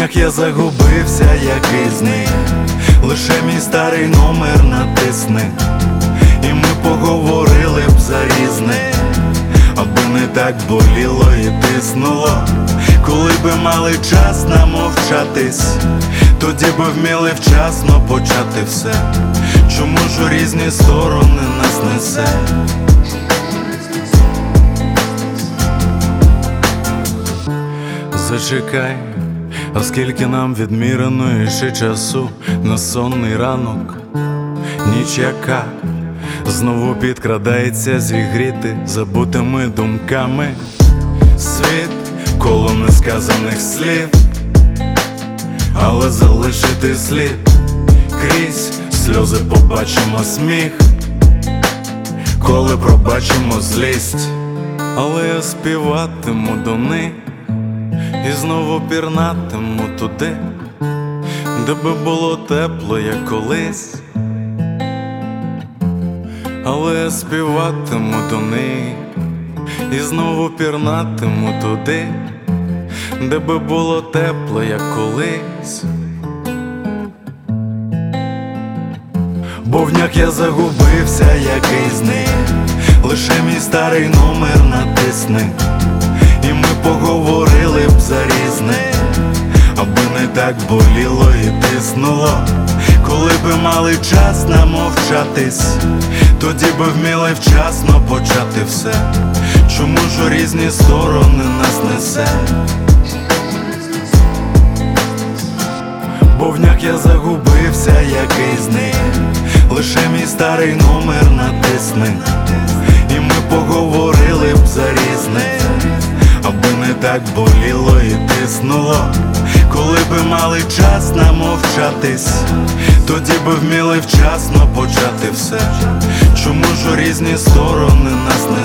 Вогнях я загубився, який з них. Лише мій старий номер натисни, і ми поговорили б за різне, аби не так боліло і тиснуло. Коли би мали час намовчатись, тоді би вміли вчасно почати все. Чому ж у різні сторони нас несе? Зачекай, а скільки нам відмірено іще часу на сонний ранок? Ніч яка знову підкрадається зігріти забутими думками. Світ коло несказаних слів, але залишити слід. Крізь сльози побачимо сміх, коли пробачимо злість. Але я співатиму до них і знову пірнатиму туди, де би було тепло, як колись. Але я співатиму до них і знову пірнатиму туди, де би було тепло, як колись. Бо в нях я загубився, який з них. Лише мій старий номер натисни, і ми поговорили б за різне, аби не так боліло і тиснуло. Коли би мали час намовчатись, тоді би вміли вчасно почати все. Чому ж у різні сторони нас несе? Бо в нях я загубився, який з них. Лише мій старий номер натисни, і ми поговорили б за різне, аби не так боліло і тиснуло. Коли би мали час намовчатись, тоді би вміли вчасно почати все. Чому ж у різні сторони нас несе?